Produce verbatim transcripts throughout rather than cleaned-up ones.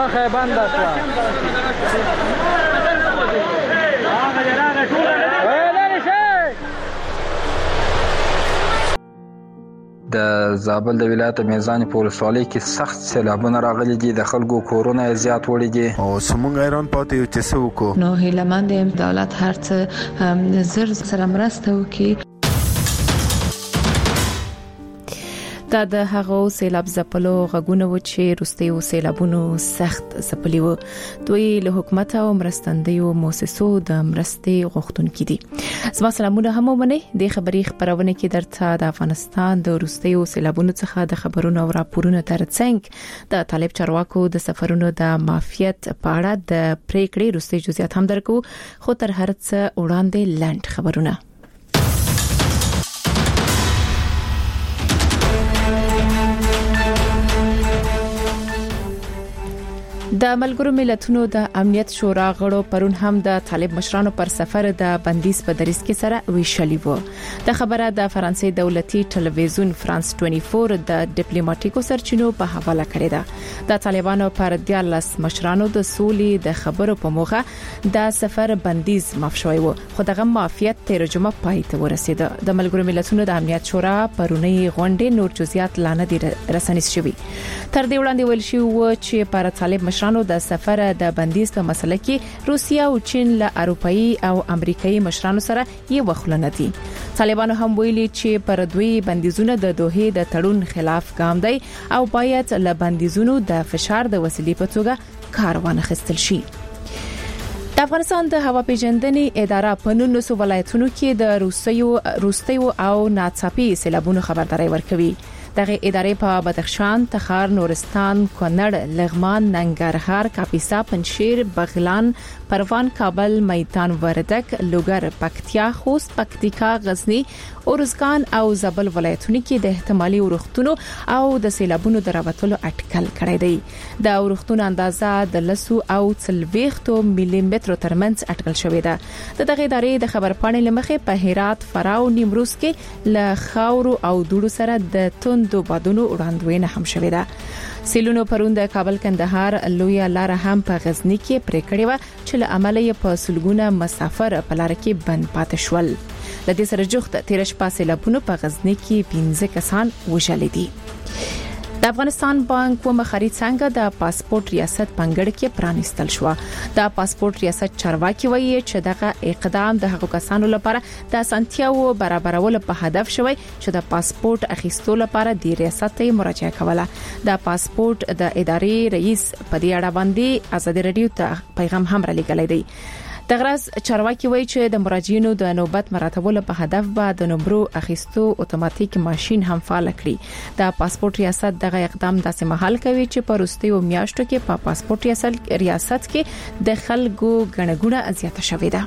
مخه بنده شوه. د زابل د ولایت میزان په ولسوالۍ کې سخت سیلابونه راغلي دي، د خلکو کورونه زیات وړي دي او سمونږ ایران پاتې یو چې څه وکړو. نو هیلهمند یم دولت هر څه زر سره مرسته وکړي. دا د هغو سیلاب ځپلو غږونه و چې وروستیو سیلابونو سخت ځپلي وو. دوی له حکومت او مرستندویو مؤسسو د مرستې غوښتونکي دي. زما سلامونه هم ومنئ. د خبري خبرونه کې درته د افغانستان د وروستیو سیلابونو څخه د خبرونو او راپورونو ترڅنګ د طالب چارواکو د سفرونو د معافیت په اړه د پریکړې وروستي جزئیات هم درکو، خو تر هر څه وړاندې لاند خبرونه. د ملګرو ملتونو د امنیت شورا غړو پرون هم د طالب مشرانو پر سفر د بندیز په دریس کې سره ویشلی وو. د خبره د فرانسې دولتي ټلویزیون فرانس چوبیس د ډیپلوماټیکو سرچینو په حواله کړې ده. د طالبانو پر دیالس مشرانو د سولې د خبرو په موخه د سفر بندیز معاف شوی وو، خو دغه معافیت تیر جمعه پای ته ورسید. د ملګرو ملتونو د امنیت شورا پرونی غونډې نور جزئیات لانه دي رسنیز شوی. تر دې وړاندې ویل شو چې پر طالب مشرانو د سفر د بندیز په مسله کې روسیا او چین له اروپאי او امریکایي مشرانو سره یې وخلنه دي. طالبانو هم ویلي چې پر دوی بندیزونه د دوه د تړون خلاف ګام دی او باید له بندیزونو د فشار د وسیلې په توګه کار وانخیستل شي. د افغانستان د هوا پیژندنې اداره په نولسو ولایتونو کې د روسیو روسیو او ناڅاپي سیلابونو خبرداري ورکوي. دغه ادارې په بدخشان، تخار، نورستان، کونړ، لغمان، ننګرهار، کاپیسا، پنجشیر، بغلان، پروان، کابل، میدان وردګ، لوګر، پکتیا، خوست، پکتیکا، غزنی، اورزګان او زابل ولایتونو کې د احتمالي ورښتونو او د سیلابونو دراوتلو اټکل کړی دی. د ورښتونو اندازه د لسو او څلويختو ملي مترو ترمنځ اټکل شوې ده. دغه ادارې د خبرپاڼې لمخې په هرات، فراه، نیمروز کې له خاورو او دوړو سره د توندو بادونو وړاندوینه هم شوې ده. سیلونو پرون د کابل کندهار لویه لار هم په غزنی کې پرې کړې و چې له عمله یې په سلګونه مسافر په لار کې بند پاتې شول. د دې سره جوخت تیرش پاسې لپونه په غزنی کې پنځه کسان وژل دي. د افغانستان بانک و مخارج څنګه د پاسپورت ریاست پنګړ کې پرانیستل شو. د پاسپورت ریاست چارواکي وایي چې دغه اقدام د هغو کسانو لپاره د اسانتیاو برابرولو په هدف شوی چې د پاسپورت اخیستو لپاره د ریاست ته مراجعه کوله. د پاسپورت د ادارې رئیس په دې اړه باندې ازادي رادیو ته پیغام هم را لېږلی دی. د غرض چارواکي وایي چې د مراجعینو د نوبت مراتبولو په هدف به د نمبرو اخیستو اتوماتیک ماشين هم فعال کړي. د پاسپورت ریاست دغه اقدام داسې مهال کوي چې په وروستیو میاشتو کې په پاسپورت ریاست کې د خلکو غنغونه زیاته شوې ده.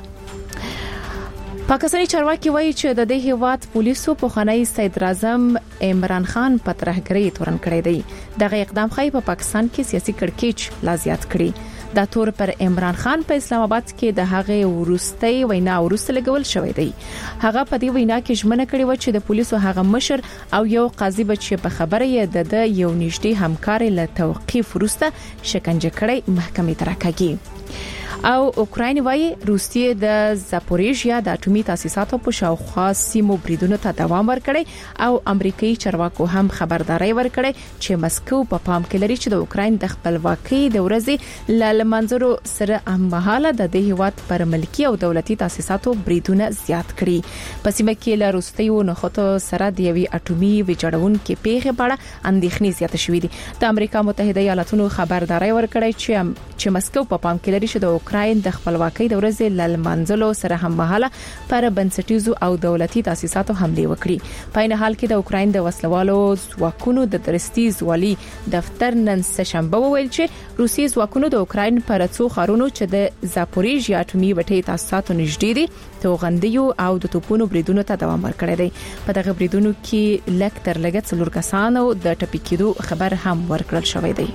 پاکستاني چارواکي وایي چې د دې هیواد پولیسو په خاني صدر اعظم عمران خان په ترهګرۍ تورن کړی دی. دغه اقدام خای په پاکستان کې سیاسي کړکېچ لا زیات کړی. دا تور پر عمران خان په اسلام آباد کې د هغه ورستۍ وینا ورسته لګول شوې دی. هغه په دې وینا کې ژمنه کړې و چې د پولیسو هغه مشر او یو قاضي بچ په خبره یې د یو نږدې همکار له توقيف ورسته شکنجه کړی محکمې ته راکاږي. او اوکراین وايي روسیې د زاپوریژیا د اټومي تاسیساتو په شاوخوا سیمو بریدونو ته دوام ورکړي او امریکایي چارواکو هم خبرداري ورکړي چې مسکو په پام کې لري چې د اوکراین د خپلواکۍ د ورځې ل منځرو سره هممهاله د دې هیواد پر ملکی او دولتي تاسیساتو بریدونه زیات کړي. په سیمه کې له روسیې نخښتو سره د یوې اټومي ویجاړون کې پیښه په اړه اندېښنې زیاته شوې دي. د امریکا متحده ایالاتونو خبرداري ورکړي چې چې مسکو په پام کې لري چې د اوکراین د خپلواکۍ د ورځې ل منځلو سره هممهاله پر بنسټیزو او دولتي تاسیساتو حمله وکړي. په این حال کې د اوکراین د وسلوالو ځواکونو د درستیز والی دفتر نن سهشنبه وویل چې روسي ځواکونو د اوکراین پر څو خارونو چې د زاپوریژیا اټومي وټې تاسیساتو نږدې دي توغندیو او د توپونو بریدونو ته دوام ورکړی دی. په دغه بریدونو کې لک تر لګت څلور کسانو د ټپي کېدو خبر هم ورکړل شوی دی.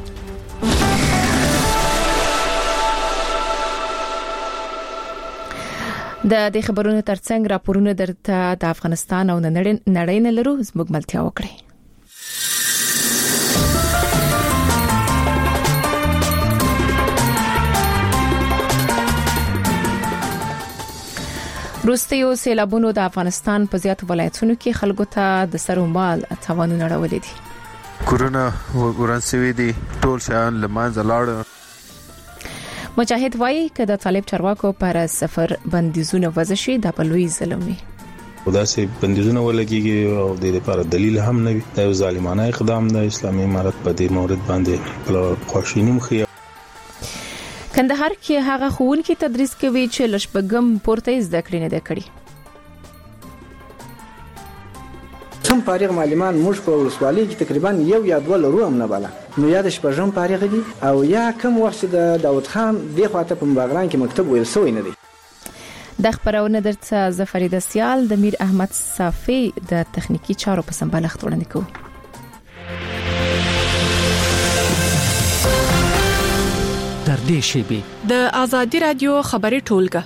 د دې خبرونو ترڅنګ راپورونه درته د افغانستان او نړۍ نه لرو زموږ ملتیا وکړي. روسیو سیلابونو د افغانستان په زیات ولایتونو کې خلکو ته د سر او مال تاوانونه راولي دي. کورونا ورانسوي دي ټول شان لمانځه لاړ. مجاهد وایي چې د طالب چارواکو پر سفر بندیزونه وضع د بلوي ظلمي دا سي بندیزونه ولګيږي او د لپاره دلیل هم نه وي. دا یو ظالمانه اقدام د اسلامي امارت په دې مورد باندې خواشینی مخي. کندهار کې هغه ښوونکي تدریس کوي چې لشبګم پورته زده کړې نه ده کړې. کوم فارغ معلمان موږ په ولسوالۍ کې تقریبا یو یا دوه لرو هم نه بالا نو یا د شپږم فارغ دي او یا کوم وخت د داوود خان د خواته په بغران کې مکتب ویل سوی نه دی. د خبرونه درته زفریده سیال د میر احمد صافی د تخنیکی چارو په سمبالښت وړاندې کوي. در دې شیبي د ازادي رادیو خبري ټولګه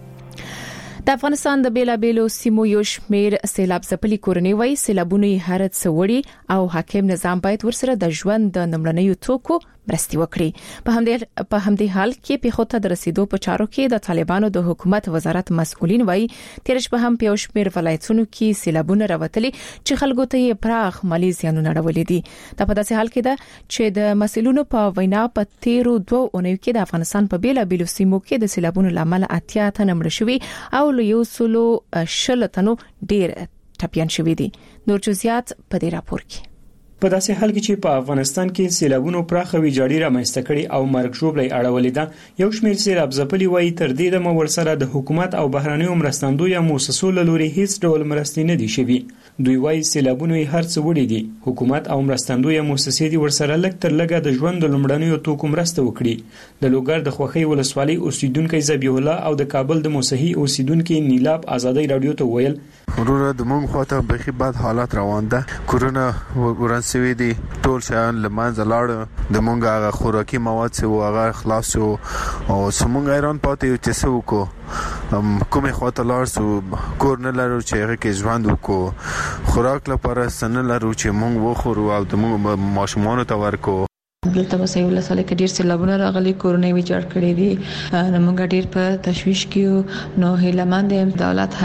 د افغانستان د بیلابیلو سیمو یو شمیر سیلاب ځپلي کورنۍ وای سیلابونه هر څه وړي او حاکم نظام باید ورسره د ژوند د نمړنیو توکو مرستي وکړي. په همدې په همدې حال کې پیښو ته د رسیدو په چارو کې د طالبانو د حکومت وزارت مسؤلین وای تیر شپه هم په یو شمیر ولایتونو کې سیلابونه راوتلي چې خلکو ته یې پراخ مالي زیانونه راولي دي. دا په داسې حال کې ده چې د مسؤلینو په وینا په تیرو دوه اونیو کې د افغانستان په بیلابیلو سیمو کې د سیلابونو لامل اتیا تنه مړ شوي او له یو سلو شل تنو ډیر ټپيان شوي دي. نور جزئیات په دې راپور کې. په داسې حال کې چې په افغانستان کې سیلابونو پراخه ویجاړي رامنځته کړي او مرګ ژوبلې اړولې ده، یو شمېر سیلاب ځپلي وایي تر دې د مور سره د حکومت او بهرنیو مرستندو یا مؤسسو له لوري هیڅ ډول مرستې نه دي شوي. دوی وایي سیلابونو یې هر څه وړي دي، حکومت او مرستندو یا مؤسسې دي ورسره لږ تر لږه د ژوند د لومړنیو توکو مرسته وکړي. د لوګر د خوخي ولسوالۍ اوسیدونکو ذبیح الله او د کابل د موسهي اوسیدونکو نیلاب آزادۍ رادیو ته ویل ورونه د مونږ خواته بخي بد حالات روان ده. کورونا ورانسوي دي ټول شان لمانځه لاړ، د مونږ هغه خوراکي مواد سه هغه خلاص او سمونږ ایران پاتې چې سه وکړو کومه خواته لاړ سو کور نه لرو چې هغه کې ژوند وکړو، خوراک لپاره سن لرو چې مونږ وخورو او د مونږ ماشومان ته ورکو. دلته به سیول سره کې ډیر سیلابونه راغلي، کورونه ویجاړ کړي دي، نو موږ ډیر په تشویش کې نو هیلمند دولت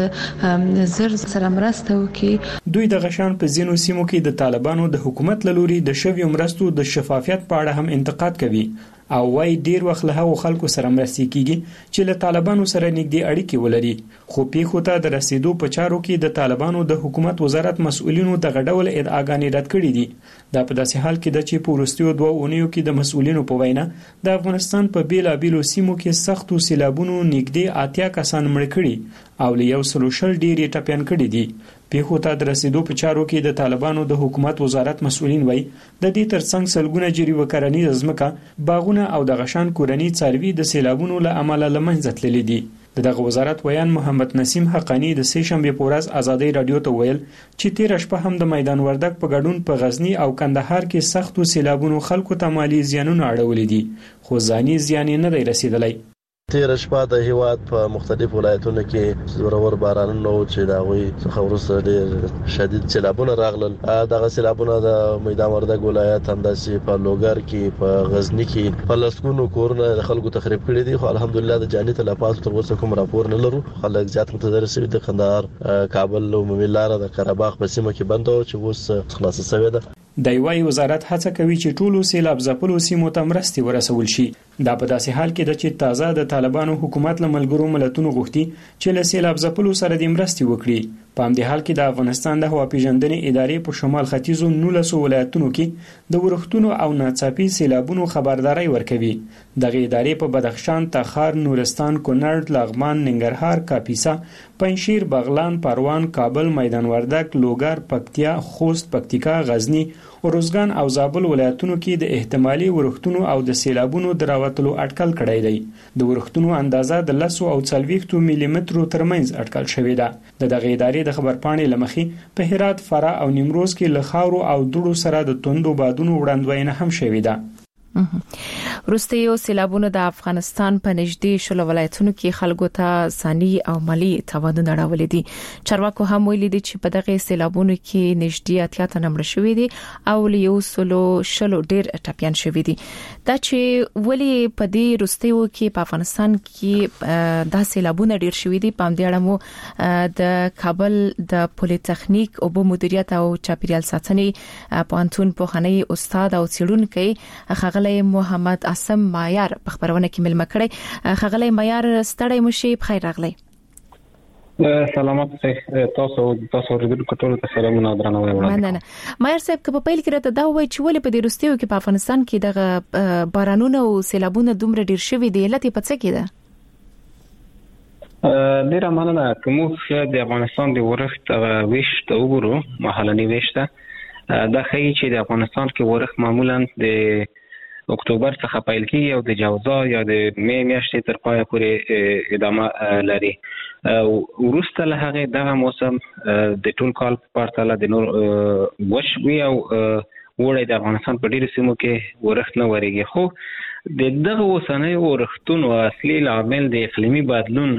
هرڅ زر سره مرسته وکړي. دوی د غشان په زینو سیمو کې د طالبانو د حکومت لوري د شوی مرستو د شفافیت په اړه هم انتقاد کوي او وايي ډیر وخت له هغو خلکو سره مرستې کیږي چې له طالبانو سره نږدې اړیکې ولري، خو پیښو ته د رسیدو په چارو کې د طالبانو د حکومت وزارت مسؤلینو دغه ډول ادعاګانې رد کړې دي. دا په داسې حال کې ده چې په وروستیو دوه اونیو کې د مسؤلینو په وینا د افغانستان په بیلابیلو سیمو کې سختو سیلابونو نږدې اتیا کسان مړ کړي او له یو سلو شل ډیر ټپيان کړي دي. پیښو ته د رسیدو په چارو کې د طالبانو د حکومت وزارت مسؤلین وایي د دې ترڅنګ سلګونه جری وکړنی ځمکه باغونه او د غشان کورنی څاروي د سیلابونو له امله لمنځه تللي دي. دغه وزارت ویان محمد نسیم حقانی د سه شنبه په ورځ آزادۍ رادیو ته ویل چې تیر شپه هم د میدان وردک په ګډون په غزنی او کندهار کې سختو سیلابونو خلکو ته مالی زیانونه اړولې دي، خو ځاني زیان نه دی رسیدلی. تیر شپه د هیواد په مختلف ولایتونو کې زورور بارانونه او چې دا وي څخه ورسره ډېر شدید سیلابونه راغلل. دغه سیلابونه د میدان وردګ ولایت همداسې په لوګر کې په غزنی کې په لسګونو کورونه د خلکو تخریب کړي دي، خو الحمدلله د جاني تلفات تر اوسه کوم راپور نه لرو. خلک زیات متضرر شوي د کندهار، کابل او عمومي لاره د قره باغ په سیمه کې بند او چې اوس خلاصه شوې ده. د وای وزارت هڅه کوي چې ټولو سیلاب ځپلو سیمو ته مرستې ورسول شي. دا په داسې حال کې ده چې تازه د طالبانو حکومت له ملګرو ملتونو غوښتي چې له سیلاب ځپلو سره د مرستې وکړي. په همدې حال کې د افغانستان د هوا پیژندنې ادارې په شمال ختیځو نولسو ولایتونو کې د ورښتونو او ناڅاپي سیلابونو خبرداري ورکوي. دغه ادارې په بدخشان، تخار، نورستان، کونړ، لغمان، ننګرهار، کاپیسا، پنجشیر، بغلان، پروان، کابل، میدان وردک، لوګر، پکتیا، خوست، پکتیکا، غزنی، اروزګان او زابل ولایتونو کې د احتمالي ورښتونو او د سیلابونو دراوتلو اټکل کړی دی. د ورښتونو اندازه د لسو او څلوېښتو ملي مترو ترمنځ اټکل شوې ده. د دغه ادارې د خبرپاڼې له مخې په هرات، فراه او نیمروز کې له خاورو او دوړو سره د توندو بادونو وړاندوینه هم شوې ده. وروسته یو سیلابونه د افغانستان په نږدې شل ولایتونو کې خلکو ته ثاني او مالی تاوانونه راولي دي. چارواکو هم ویلي دي چې په دغه سیلابونو کې نږدې اتیا تنه مړ شوي دي او له یو سلو شلو ډیر ټپيان شوي دي. دا چې ولې په دې وروستیو کې په افغانستان کې دا سیلابونه ډیر شوي دي، په دې اړه مو د کابل د پولیټیکنیک او مدیریت او چاپیریال ساتنې پوهنتون پوهنۍ استاد او څېړونکي خغل محمد عاصم معیار په خبرونه کې ملما کړی. خغلی معیار ستړی مشي، بخیر راغلی. سلامات تاسو تاسو ورته ټول ته سلامونه درنه وایم. مننه. معیار صاحب که په پیل کې راته دا وایي چې ولې په دې وروستیو کې په افغانستان کې دغه بارانونه او سیلابونه دومره ډیر شوي دي، علت یې په څه کې ده؟ ډیره مننه. کومه د افغانستان د ورښت ویش ته وګورو، محلي ویش ته دا ښیي چې د افغانستان کې ورښت معمولا د اکتوبر څخه پیل کیږي او د جوزا یا د مې میاشتې تر پایه پورې ادامه لري. وروسته له هغه دغه موسم د ټول کال په پرتله د نور وش وی او وړي د افغانستان په ډیرو سیمو کې ورښت نه وريږي. خو د دغه اوسنۍ ورښتونو اصلي عامل د اقلیمي بدلون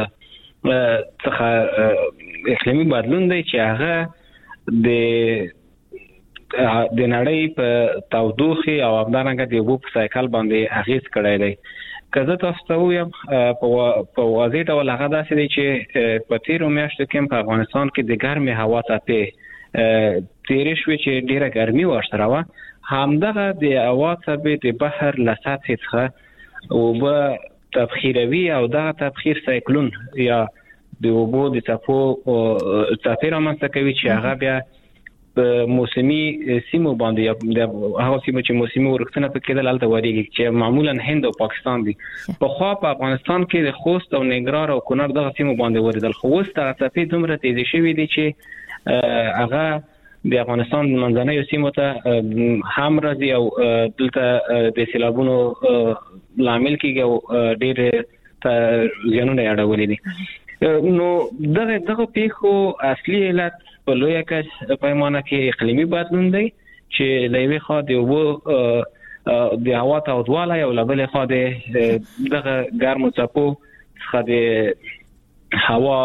څخه اقلیمي بدلون دی چې هغه د د نړۍ په تودوخه او همدارنګه د اوبو په سایکل باندې اغیز کړی دی. که زه تاسو ته وایم په واضح ډول هغه داسې دی چې په تیرو میاشتو کې په افغانستان کې د ګرمې هوا څپې تیرې شوې چې ډیره ګرمي ورسره وه، همدغه د هوا څپې د بحر له سطحې څخه اوبه تبخیروي او دغه تبخیر سایکلون یا د اوبو د څپو څپې رامنځته کوي چې هغه بیا په موسمي سیمو باندې د هغه سیمو چې موسمي ورښتونه پکې د لالته وریږي چې معمولا هند او پاکستان دي. په خوا په افغانستان کې د خوست او ننګرهار او کونړ دغه سیمو باندې وریدل. خو اوس د څپې دومره تیزې شوې دي چې هغه د افغانستان منځنیو سیمو ته هم راځي او دلته د سیلابونو لامل کېږي او ډېر زیانونه یې اړولي دي. نو دغه دغه پیښو اصلي علت په لویه کچه پیمانه کې اقلیمي بدلون دی چې له یوې خوا د اوبو د هوا تودوالی او له بلې خوا د دغه ګرمو څپو څخه د هوا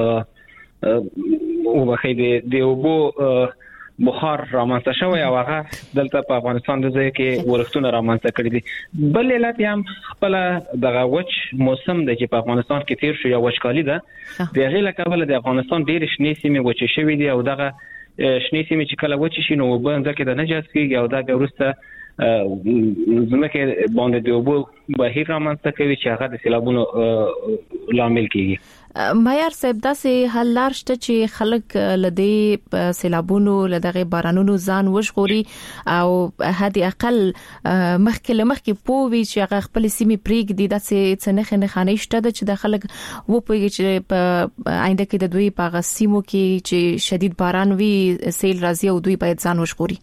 وبخښئ د اوبو بخار رامنځته شوی او هغه دلته په افغانستان د ځای کې ورښتونه رامنځته کړي دي. بل علت هم خپل دغه وچ موسم دی چې په افغانستان کې تیر شو یا وچکالي ده. د هغې له کبله د افغانستان ډېرې شنې سیمې وچې شوي دي او دغه شنې سیمې چې کله وچې شي نو اوبه ځمکې ته نه جذب کېږي او دا بیا وروسته ځمکې باندې د اوبو بهیر رامنځته کوي چې هغه د سیلابونو لامل کېږي. معیار صاحب داسې حل لار شته چې خلک لدې سیلابونو لدغه بارانونو ځان وژغوري او حد اقل مخکې لمخکې پوي چې هغه خپل سیمې پریږدي، داسې څه نه نه خانه شته چې د خلک و پوي چې په آینده کې د دوی په سیمو کې چې شدید باران وي سیل راځي او دوی باید ځان وژغوري.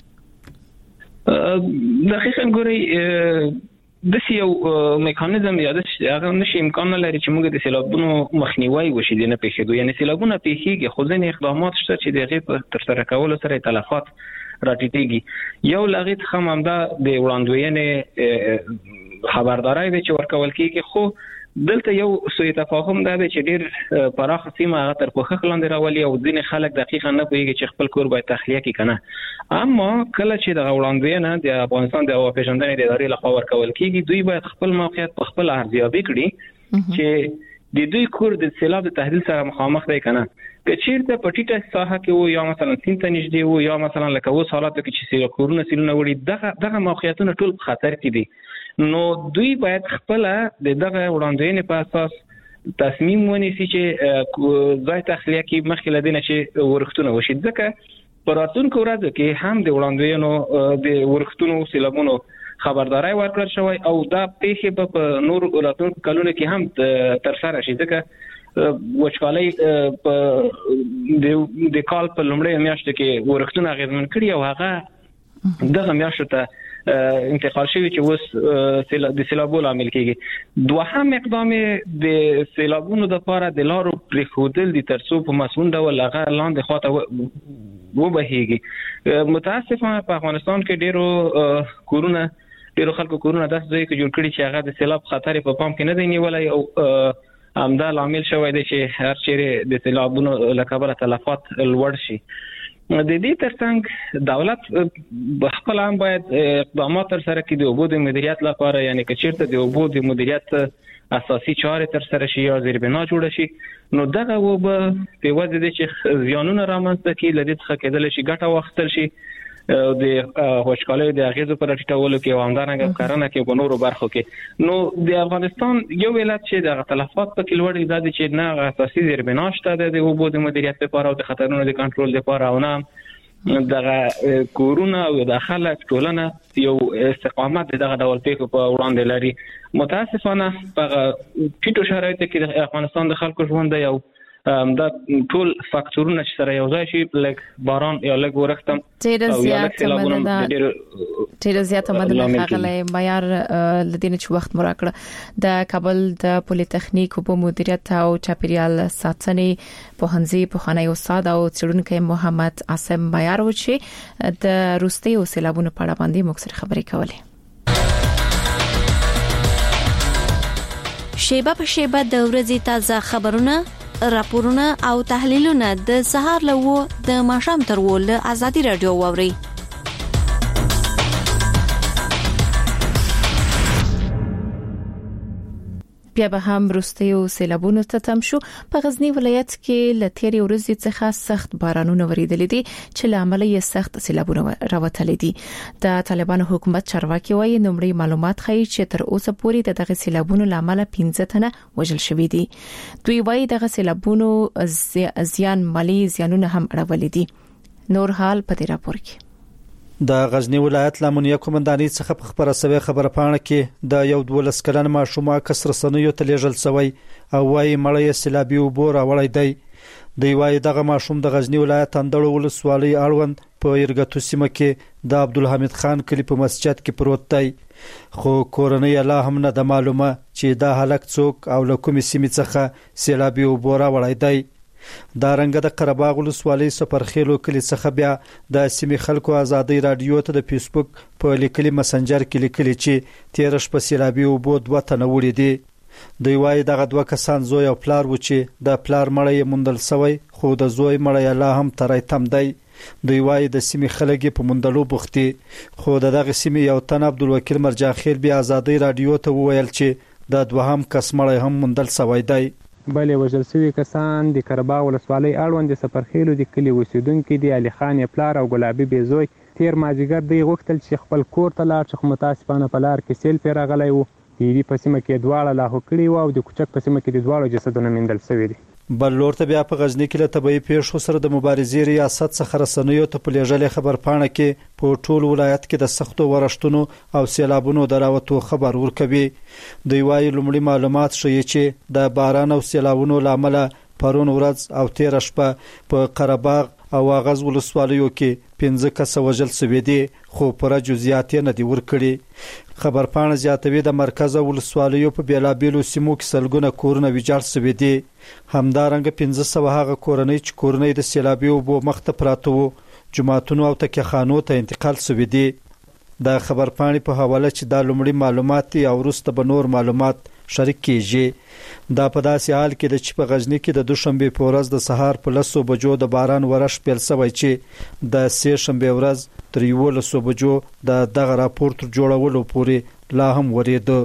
دقیقاً ګوري د یو میکانیزم یا د هغه نشي امکان لري چې موږ د سیلابونو مخنیوي وشي د نه پیښېدو، یعنی سیلابونه پیښیږي خو ځینې اقدامات شته چې دغه په تر سره کولو سره تلفات راټیټيږي. یو لغت خام همدا د وړاندوینې خبرداري دی چې ورکول کیږي، خو دلته یو سوء تفاهم ده چې ډیر پراخ سیمه هغه تر پوښښ لاندې راولي او ځینې خلک دقیقاً نه پوهیږي چې خپل کور باید تخلیه کړي کنه. اما کله چې د وړاندوینه د افغانستان د هوا پیژندنې ادارې لخوا ورکول کیږي، دوی باید خپل موقعیت په خپل ارزیابي کړي چې د دوی کور د سیلاب د تهدید سره مخامخ دی کنه. که چیرته په ټیټه ساحه کې وو یا مثلا سیند ته نږدې وو یا مثلا لکه اوس حالاتو کې چې سیلاب کورونه سیلونه وړي، دغه دغه موقعیتونه ټول په خطر کې دي. نو دوی باید خپل د دغه وړاندوینې په اساس تصمیم ونیسي چې ځای تخلیه کې مخکې لدینه چې ورښتونه وشي. ځکه په راتلونکو ورځو کې هم د وړاندوینو د ورښتونو سیلابونو خبرداري ورکړل شوی او دا پیښې په نور راتلونکو کلونو کې هم تر سره شي. ځکه وچکالي په د کال په لومړۍ میاشت کې ورښتونه اغیزمن کړي او هغه دغه میاشت ته انتقال شوی چې اوس د سیلابونو عامل کېږي. دوهم اقدام د سیلابونو د لپاره د لارو پریښودل دي ترڅو په مسؤل ډول هغه لاندې خواته وبهیږي. متاسفانه په افغانستان کې ډیرو کورونه ډیرو خلکو کورونه داس ځای کې جوړ کړي چې هغه د سیلاب خطر په پام کې نه دی نیولای او همدا عامل شوی دی چې هر چیرې د سیلابونو لکبره تلفات لوړ شي. د دې ترڅنګ دولت خپل هم باید اقدامات تر سره کړي د اوبو د مدیریت لپاره، یعنی که چیرته د اوبو د مدیریت اساسي چارې تر سره شي یا زیربنا جوړ شي، نو دغه وب په وجه دي چې زیانونه رامنځته کړي، لدې څخه کېدل شي ګټه واخیستل شي د خوشحالۍ د اغیزو پر ټیټولو کې او همدارنګه کرنه کې په نورو برخو کې. نو د افغانستان یو ولایت چې د تلفات په کې لوړ دی چې نه اساسي زیربنا شته د اوبو د مدیریت لپاره او د خطرونو د کنټرول لپاره، او نه دغه کورونه او د خلک ټولنه یو استقامت دغه ډول پیښو په وړاندې لري. متاسفانه په ټیټو شرایطو کې د افغانستان د خلکو ژوند یو دا ټول فاکټورونه چې سره یو ځای شي، لکه باران یا لږ ورښتم ډېر زیات مننه ډېر زیات مننه غلې معیار لدین چې وخت مو راکړه. د کابل د پولی تخنیک او مدیریت او چاپیریال ساتنې پوهنځي پوهنۍ استاد او څېړونکی محمد عاصم معیار و چې د روستي او سیلابونو په اړه باندې موږ سره خبرې کولې. شیبه په شیبه د ورځې تازه خبرونه، راپورونه او تحلیلونه د سهار له د ماښام تر ول ازادي رادیو ووري. بیا به هم روستي او سیلابونو ته تم شو. په غزنی ولایت کې لتيري ورځې څخه سخت بارانونه وریدل دي چې لامل یې سخت سیلابونه راوتل دي. د طالبانو حکومت چارواکي وايي نومړي معلومات ښيي چې تر اوسه پورې دغه سیلابونو لامل پنځه تنه وژل شوي دي. دوی وايي دغه سیلابونو زیان مالی زیانونه هم اړولې دي. نور حال په دې راپور کې د غزنی ولایت لامنیه قومندانۍ څخه په خبره سوي خبره پاڼه کې د یو دولس کلن ماشوم کسر سنیو ته لیږل شوی او وايي مړی سیلابي وبو راوړی دی. دوی وايي دغه ماشوم د غزنی ولایت اندړو ولسوالۍ اړوند په یرګتو سیمه کې د عبدالحمید خان کلی په مسجد کې پروت دی، خو کورنۍ لا هم نه د معلومه چې دا هلک څوک او له کومې سیمې څخه سیلابي وبو راوړی دی. دا رنګه د قرباغ ولسوالۍ سفرخیلو کلی څخه بیا د سیمې خلکو ازادي رادیو ته د فیسبوک په لیکلي مسنجر کې لیکلي چې تیر شپه سیلابي وبو دوه تنه وړي دي. دوی وايي دغه دوه کسان زوی او پلار و چې د پلار مړی موندل شوی، خو د زوی مړی لا هم ترای تم دی. دوی وايي د سیمې خلک په موندلو بوختي، خو دغه سیمې یو تن عبدالوکیل مرجاخیل بیا ازادي رادیو ته وویل چې د دوهم کس مړی هم موندل شوی دی. بلې وژل شوي کسان د قرباغ ولسوالۍ اړوند د سفرخیلو د کلي اوسیدونکي دي. علي خان پلار او ګلابي بیزوی تیر مازدیګر دوی غوښتل چې خپل کور ته لاړ شي، خو متاسفانه په لار کې سیل پرې راغلی و. د یوې په سیمه کې دواړه لاهو کړي وو او د کوچک په سیمه کې د دواړو جسدونه موندل شوي دي. بل لور ته بیا په غزنی کې له طبيعي پیښو سره د مبارزې ریاست څخه رسنیو ته په لیږلې خبر پاڼه کې په ټول ولایت کې د سختو ورښتونو او سیلابونو دراوتو خبر ورکوي. دوی وايي لومړی معلومات ښيي چې د باران او سیلابونو لامل پرون ورځ او تیر شپه په قرباغ او اغاز ولسوالیو کې پنځه کسه وژل شوي دي، خو پوره جزئیات نه دي ورکړي. خبر پاڼه زیاتوي د مرکز ولسوالیو په بیلابیلو سیمو کې سلګونه کورونه ویجاړ شوي دي. همدارنګه پنځه سوه هغه کورنۍ چې کورنۍ د سیلابي اوبو مخته پراته وو جماعتونو او تکیهخانو ته انتقال شوي دي. د خبر پاڼې په حواله چې دا لومړی معلومات دي او وروسته به نور معلومات شریک کیږي. دا په داسې حال کې د چې په غزنی کې د دوشنبه په ورځ د سهار په لسو بجو د باران ورش پیل شوی چې د سه شنبه ورځ تر یولسو بجو د دغه راپور تر جوړولو پورې لا هم ورېده.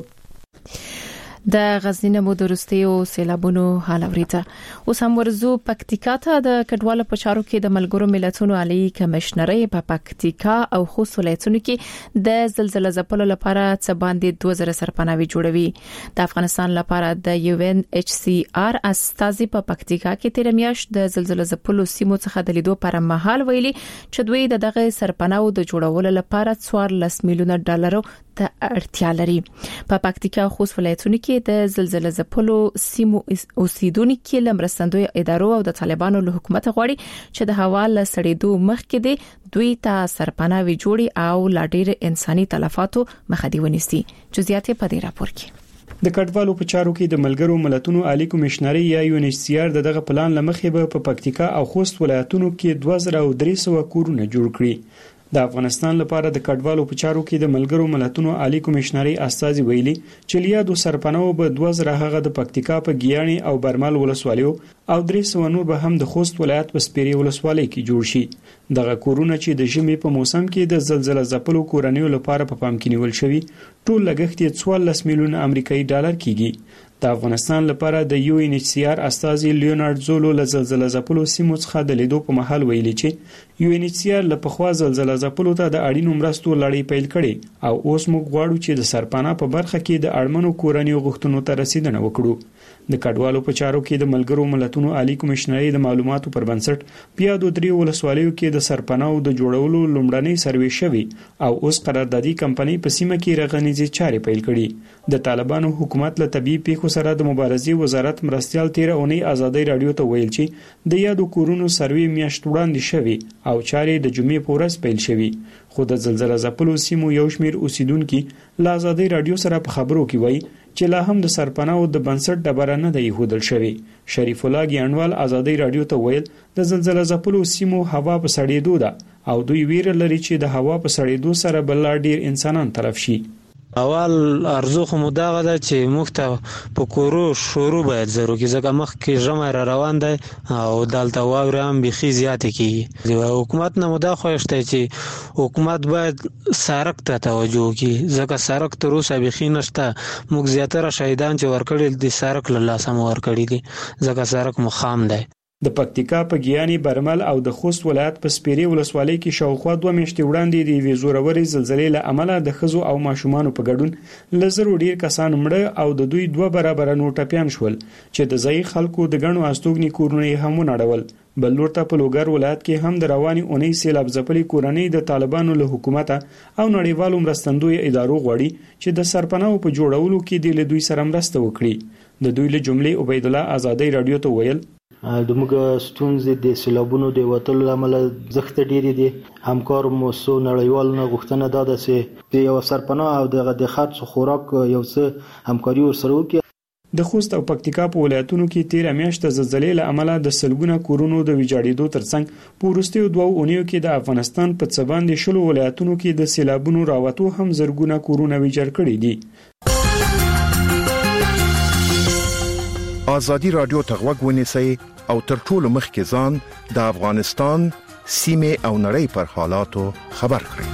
د غزنی نمو درستی او سیلابونو حال اوریته. اوس هم ورزو پکتیکا ته د کډوالو په چارو کې د ملګرو ملتونو عالی کمشنري په پکتیکا او خوست ولایتونو کې د زلزلې ځپلو لپاره څه باندې دوه زره سرپناوي جوړوي. د افغانستان لپاره د یو ان ایچ سی آر استازي په پکتیکا کې تیر میاشت د زلزلې ځپلو سیمو څخه د لیدو پر مهال ویلي چې دوی د دغه سرپناو د جوړولو لپاره څوارلس میلیونه ډالر ته اړتیا لري. په پکتیکا او خوست ولایتونو کې د زلزلې ځپلو سیمو اوسیدونکو لمرستندوی ادارو او د طالبانو له حکومت غواړي چې د هوا له سړېدو مخکې دي دوی ته سرپناوي جوړي او لا ډېر انساني تلفاتو مخه دی ونیسي. جزئیات په دې راپور کې. د کډوالو په چارو کې د ملګرو ملتونو عالی کمشنري یا یو ان ایچ سی آر دغه پلان لمخې به په پکتیکا او خوست ولایتونو کې دوه زره درې سوه کورونه جوړ کړي. د افغانستان لپاره د کډوالو په چارو کې د ملګرو ملتونو عالی کمشنري استاذ ویلي چې لیادو سرپناو به دوه زره هغه د پکتیکا په ګیانی او برمل ولسوالیو او درې سوه نور به هم د خوست ولایت په سپیري ولسوالۍ کې جوړ شي. دغه کورونه چې د ژمي په موسم کې د زلزلې ځپلو کورنیو لپاره په پام کې نیول شوی ټول لګښت یې څوارلس میلیون امریکایي ډالر کیږي. د افغانستان لپاره د یو ان ایچ سی آر استاذ لیونارد زولو له زلزلې ځپلو سیمو څخه د لیدو په محل ویلي چې یو ان ایچ سی آر له پخوا زلزلې ځپلو ته د اړینو مرستو لړۍ پیل کړي او اوس موږ غواړو چې د سرپناه په برخه کې د اړمنو کورنیو غوښتنو ته رسیدنه وکړو. د کډوالو په چارو کې د ملګرو ملتونو عالی کمشنري د معلوماتو پر بنسټ پیادو درې ولسوالیو کې د سرپناو د جوړولو لومړنۍ سروې شوی او اوس قراردادي کمپنۍ په سیمه کې رغنیزي چارې پیل کړي. د طالبانو حکومت له طبي پیښو سره د مبارزې وزارت مرستيال تیر اونۍ ازادي رادیو ته ویل چې د یادو کورونو سروې میاشت وړاندې شوی او چارې د جمعې په ورځ پیل شوی. خو د زلزلې ځپلو سیمو یو شمیر اوسیدونکو له ازادي رادیو سره په خبرو کې وایي چې لا هم د سرپناو د بنسټ ډبره نه دی هودل شوی. شریف الله ګیانوال ازادي رادیو ته ویل د زلزلې ځپلو سیمو هوا په سړېدو ده او دوی ویره لري چې د هوا په سړېدو سره بل ډیر انسانان تلف شي. اول ارزو خو مداغه ده چې مخته په کورو شروع باید ضروري کې ځکه مخ کې جمع را روان دی او دلته واوري هم بخي زیات کیږي. د حکومت نه مداخله خوښته چې حکومت باید سرک ته توجه وکړي ځکه سرک تر اوسه بخي نشته. موږ زیاتره شهیدان چې ورکړل دي سرک له لاسه مو ورکړي دي ځکه سرک مخام دی. د پکتیکا په ګیانی برمل او د خوست ولایت په سپیري ولسوالۍ کې شاوخوا دوه میاشتې وړاندې د وی زوروري زلزلې له امله د خزو او ماشومان په ګډون لزر ډیر کسان مړه او د دوی دوه برابر نور ټپيان شول چې د ځای خلکو د غنو استوګنی کورونه هم ونړول. بل ورته په لوګر ولایت کې هم د رواني اونۍ سیلاب ځپلي کورنۍ د طالبانو له حکومت او نړیوالو مرستندوی ادارو غواړي چې د سرپناو په جوړولو کې د دوی سره مرسته وکړي. د دوی له جملې عبید الله ازادي رادیو ته ویل د موږ ستونزې د سیلابونو د وټلو عمل زخت ډیری دي. همکار مو سو نړیوال نه غوښتنه داده چې د یو سرپناه او د خرڅ خوراک یو څه همکاري ورسره وکړي. د خوست او پکتیکا په ولایتونو کې تیر میاشت زلزلې له امله د سلګونه کورونو د ویجاړېدو ترڅنګ په وروستیو دوه اونیو کې د افغانستان په څه باندې شلو ولایتونو کې د سیلابونو راوتو هم زرګونه کورونه ویجاړ کړي دي. ازادي رادیو ته غوږ ونیسئ او تر ټولو مخکې ځان د افغانستان سیمه او نړۍ پر حالاتو خبر کړئ.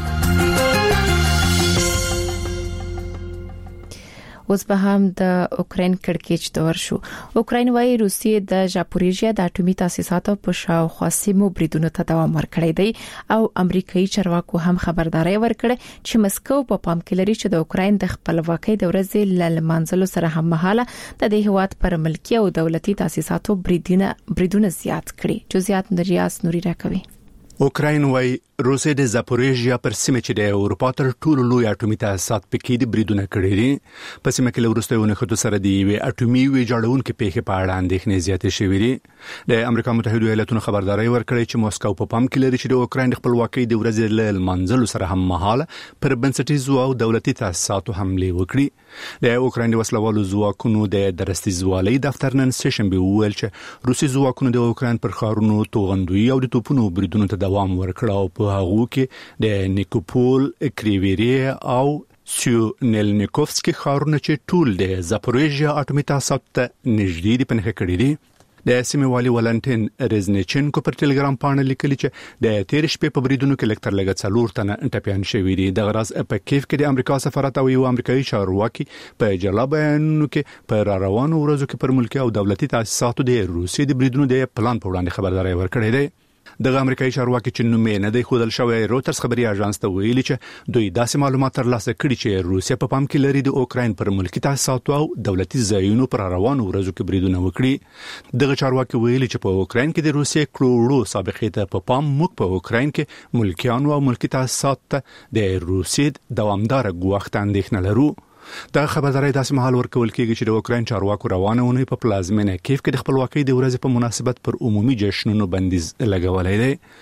اوس به هم د اوکرين کڑکېچ دور شو. اوکرين وايي روسیې د ژاپوریژیا د اټومي تاسیساتو په شاوخوا سیمو بریدونو ته دوام ورکړی دی او امریکایي چارواکو هم خبرداري ورکړه چې مسکو په پام کې لري چې د اوکرين د خپلواکۍ د ورځې ل لمانځلو سره هم مهاله د دې هواد پر ملکی او دولتي تاسیساتو بریدونه بریدونه زیات کړي. جزئیات نریاس نوري راکوي. اوکرين وايي روسیې د زاپوریژیا پر سیمه چې د اروپا تر ټولو لوی اټومي تاسیسات پکې د بریدونه کړي دي. په سیمه کې ورستیونه خطو سره دی وی اټومي ویجاړونکو پیښې په اړه اندېښنې زیاتې شوې دي. د امریکا متحده ایالاتونو خبرداري ورکړې چې موسکو په پام کې لري چې د اوکرين خپلواکۍ د ورځې ل منځلو سره هم مهاله پر بنسټیزو او دولتي تاسیساتو حمله وکړي. د اوکرين د وسلوالو ځواکونو د درستي زوالۍ دفتر نن سیشن به ویل چې روسي ځواکونو د اوکرين پر خارونو توغندوی او د توپونو بریدونو ته دوام ورکړ او په هغه کې د نیکوپول کریویری او سیونلنیکوفسکي خارونه چې ټول د زاپوریژیا اټومي تاسیسات ته نږدې دي پنهخه کړی دي. د سیمه والي ولنټین رزنیچنکو پر ټلګرام باندې لیکلي چې د تیر شپې په بریدونو کې لکتر لګ څلور تنه ټپيان شوي دي. د غراس په کیف کې د امریکا سفارت او یو امریکایي چارواکي په جلا بیانونو کې پر روانو ورځو کې پر ملکی او دولتي تاسیساتو د روسیې د بریدونو د پلان په وړاندې خبرداري ورکړې ده. د امریکایي چارواکي چې نوم نه دی خودل شوی روټرز خبري اژانس ته ویلي چې دوی داسې معلومات ترلاسه کړي چې روسیا په پام کې لري د اوکرين پر ملکی تاسیساتو او دولتي ځایونو پر روانو ورځو کې بریدونه وکړي. دغه چارواکي ویلي چې په اوکرين کې د روسیې کړوړو سابقې ته په پام موږ په اوکرين کې ملکیانو او ملکی تاسیسات ته د روسیې دوامدار ګواښ اندېښنه لرو. دا خبرداري داسې مهال ورکول کېږي چې د اوکرين چارواکو روانونه په پلازمینه کیف کې د خپلواکۍ د ورځې په مناسبت پر عمومي جشنونو بندیز لګولای دی.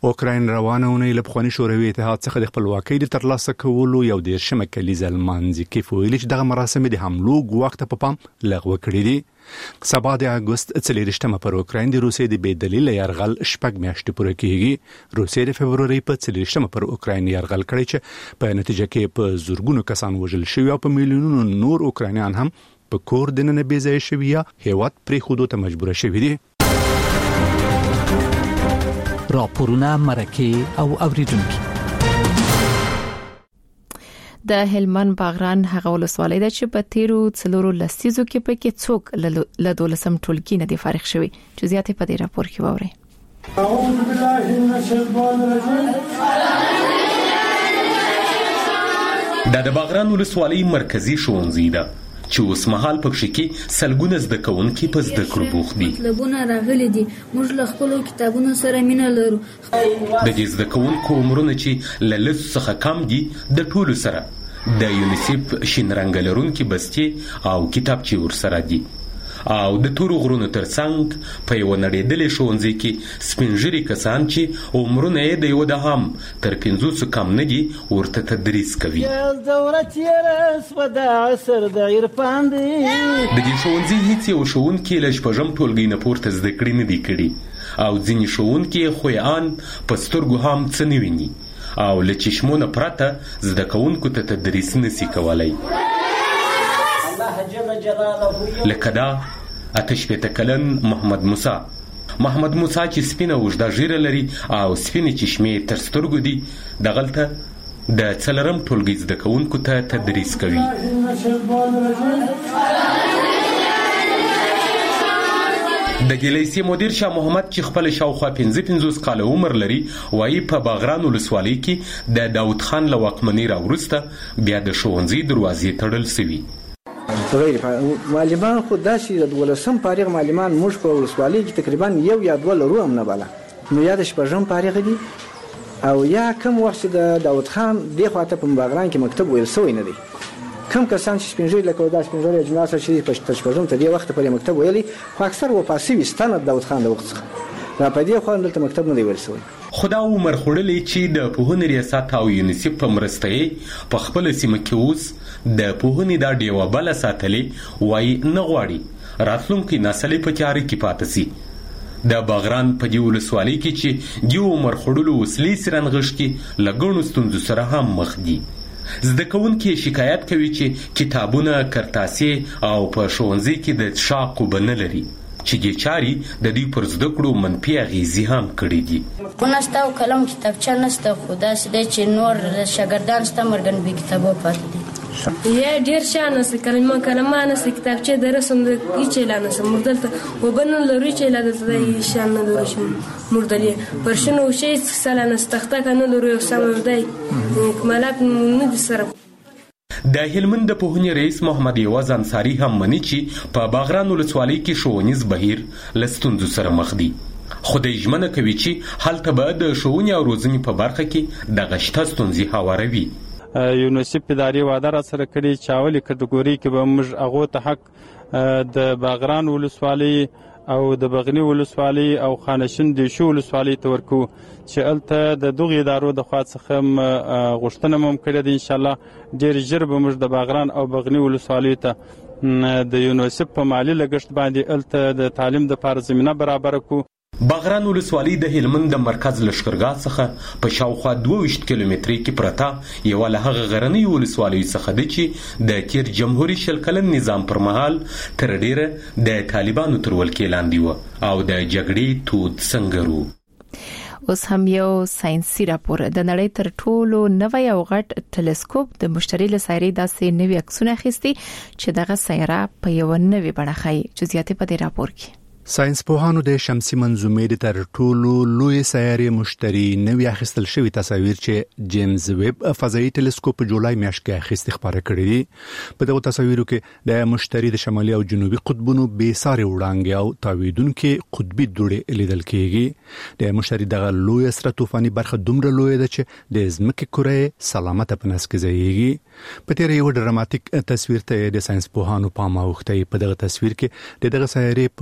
اوکراین روانه ونې له پخواني شوروي اتحاد څخه د خپلواکۍ د ترلاسه کولو یو دیرشمه کلیزه لمانځي کې ویلي چې دغه مراسم د حملو وخت په پام لغوه کړي دي. سبا د اگست څلورشتمه پر اوکراین د روسیې د بې دلیل يرغل شپږ میاشتې پوره کیږي. روسیې د فبرवरी په څلورشتمه پر اوکراین يرغل کړی چې په نتیجه کې په زورګونو کسان وژل شوي او په میلیونونو نور اوکراینیان هم په کور دننه بې ځای شوي یا هیواد پرې خودو ته مجبور شوي دي. راپورونه مرکه او اوریدونکو. د هلمند باغران هغه ولسوالۍ د چې په تیرو څلورو لسیزو کې پکې څوک له دولسم ټولګي نه دی فارغ شوی. جزئیات په دې راپور کې ووري. اعوذ بالله من الشیطان الرجیم. د باغران ولسوالۍ مرکزی ښوونځی ده چې اوس مهال پکې کې سلګونه زده کوونکي په زده کړو بوخت دي. مطلبونه راغلي دي، موږ له خپل کتابونو سره مینه لرو. د دې زده کوونکو عمرونه چې له لس څخه کم دي د ټولو سره د یونیسف شین رنګ لرونکي بستې او کتابچې ورسره دي او د تورو غرونو ترڅنګ په یو نړیدلې ښوونځي کې سپینږیري کسان چې عمرونه یې د یو د هم تر پنځوسو کم نه دي ورته تدریس کوي. د دې ښوونځي هیڅ یو ښوونکی له شپږم ټولګي نه پورته زده کړې نه دي کړي او ځینې ښوونکي خویان په سترګو هم څه نه ویني او له چشمو نه پرته زده کوونکو ته تدریس نشي کولی. لکه دا اته شپېته کلن محمد موسی محمد موسی چې سپینه اوږده ږیره لري او سپینې چشمې تر سترګو دي دغلته د څلورم ټولګي زده کوونکو ته تدریس کوي. د ګیلیسي مدیر شاه محمد چې خپل شاوخوا پنځه پنځوس کاله عمر لري وایي په باغران ولسوالۍ کې د داود خان له واکمنۍ راوروسته بیا د ښوونځي دروازې تړل سوي. غیر معلمان خو داسې د دولسم فارغ معلمان موږ په ولسوالۍ کې تقریبا یو یا دوه لرو هم نه باله نو یا د شپږم فارغ دي او یا کم وخت د داود خان دې خواته په باغران کې مکتب ویل سوی نه دی. کم کسان چې سپینږیري لکه دا سپینږیري جناس چې په شپږم ته دې وخت پورې مکتب ویلي خو اکثر وفاسي وستانه داود خان د وخت څخه را په دې خو دلته مکتب نه دی ویل سوی. خدا عمر خړلې چې د پوهنې ریاست او یونیسف په مرسته په خپل سیمه کې اوس د پوهنې دا ډیوه بل ساتلې وای نه غواړي راتلونکي نسل په چاري کې پاتې سي. د باغران په دی ولسوالۍ کې چې دی عمر خړلو وسلې سرنغشتي لګونو ستونزو سره هم مخ دي. زده کوونکي شکایت کوي چې کتابونه کرتاسي او په ښوونځي کې د شاقو بنه لري چې د چاري د دې پر زده کړو منفي اغیزې هم کړې دي. ونسته او قلم کتابچه نسته خو داسې دی چې نور شاګردان سته مرګن به کتابو پاتې دي. یا ډیر شان نس کلمه کلمه نس کتابچه درسم د هیڅ لا نس مردلته وبن لوري چې لا د شان نه لوري شم مردلې پرشنو شي سالا نس تخته کنه لوري سم ودای کمالات نه دي سره. د هلمند د پوهنې رئیس محمد یواز انصاری هم مني چې په باغران ولسوالۍ کې ښوونیز بهیر له ستونزو سره مخ دي. خو د ژمنه کوي چې هلته به د ښوونې او روزنې په برخه کې دغه شته ستونزې هواروي. یونیسف اداري وعده را سره کړې چې اولي کټګوري کې به موږ هغه ته حق د باغران ولسوالۍ او د بغنی ولسوالۍ او خانشین د شو ولسوالۍ ته ورکو چې الته د دغه ادارو د خوا څخه غوښتنه مم کړې ده. ان شاء الله ډیر ژر به موږ د باغران او بغنی ولسوالۍ ته د یونیسف په مالی لګښت باندې الته د تعلیم د لپاره زمينه برابر کو. باغران ولسوالۍ د هلمند د مرکز لشکرګاه څخه په شاوخوا دوه ویشت کیلومترۍ کې پرته یو له هغه غرنۍ ولسوالیو څخه ده چې د تیر جمهوریت شل کلن نظام پر مهال تر ډیره د طالبانو تر ولکې لاندې و او د جګړې تود سنگرو. اوس هم یو ساينسي راپور د نړۍ تر ټولو نوې او غټ ټلسکوپ د مشتري له سایرې داسې نوې عکسونه اخیستي چې دغه سایره په یو نوې بڼه ښیي. جزئیات په دې راپور کې. ساينس پوهانو د شمسي منظومې د تر ټولو لوی سیارې مشتري نوې اخیستل شوی تصاویر چې جیمز ویب فضایي ټلسکوپ په جولای میاشت کې اخیستل خبره کړې دي. په دغه تصاویرو کې د مشتري د شمالي او جنوبي قطبونو بې ساري وړانګې او تاویدونکو قطبي دوړې لیدل کېږي. د مشتري دغه لوی سره طوفاني برخه دومره لوی ده چې د ځمکې کره سلامت په نس کې ځایږي. په تیر یو ډراماتیک تصویر ته د ساينس پوهانو پام اوښتی. په دغه تصویر کې د دغه سیارې په خوا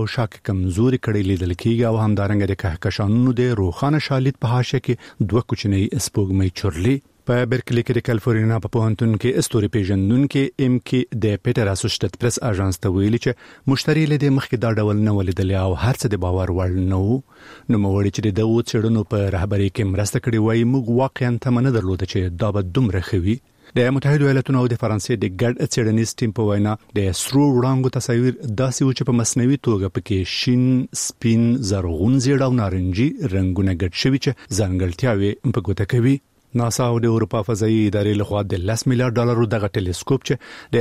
شاک کمزوري کړي لیدل کیږي او همدارنګه د کهکشانونو د روخانه شالید په حاشیه کې دوه کوچنی سپوږمۍ چورلي په برکلی کې د کالیفورنیا په پوهنتون کې استوري پیژندونکو ام کې د پیټر اسوشټت پریس اژانس ته ویلي چې مشتری له د مخکې دا ډول نه ولیدل او هر څه د باور وړ نه وو. نو موړي چې د دوه چړونو په رهبری کې مرسته کړې وای موږ واقعا تمنه درلوده چې دا به دومره خوي. د متحده ایالاتونو او د فرانسې د ګډ څېړنیز ټیم په وینا د سرو وړانګو تصویر داسې و چې په مصنوعي توګه پکې شین، سپین، زرغون، زیړ او نارنجي رنگونه ګډ شوي چې ځانګړتیاوې په ګوته کوي. ناسا او د اروپا فضایي ادارې لخوا د لس میلیارډ ډالرو دغه ټلسکوپ چې د